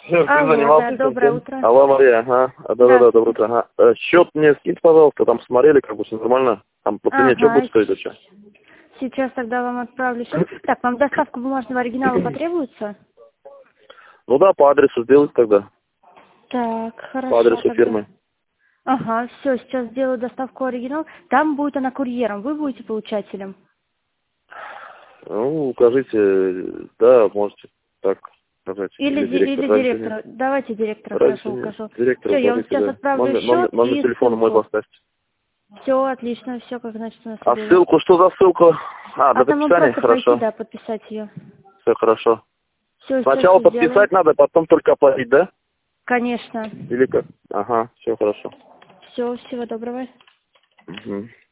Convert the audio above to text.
Ты занимался да, доброе этим? утро. Алло, Мария, ага. Да, доброе утро. Ага. Счет мне скиньте, пожалуйста, там смотрели, как бы все нормально. Там по цене что будет стоить вообще? Сейчас тогда вам отправлю счет. Так, вам доставка бумажного оригинала потребуется? Ну да, по адресу сделать тогда. Так, хорошо. По адресу Тогда. фирмы. Ага, все, сейчас сделаю доставку оригинал. Там будет она курьером, вы будете получателем. Ну, укажите, да, можете так сказать. Или директор, разницы нет. директора. Давайте директора, Разницы хорошо, нет. укажу. Директора Все, я вам укажите, сейчас да. отправлю счет Номер и телефона мой ссылку. поставьте. Все, отлично, все как значит у нас А было. ссылку, что за ссылку? До Там вам подписания? просто пройти, Хорошо. да, подписать ее. Все хорошо. Все, Сначала сейчас сделаю. подписать надо, потом только оплатить, да? Конечно. Или как? Ага, все хорошо. Все, всего доброго. Угу.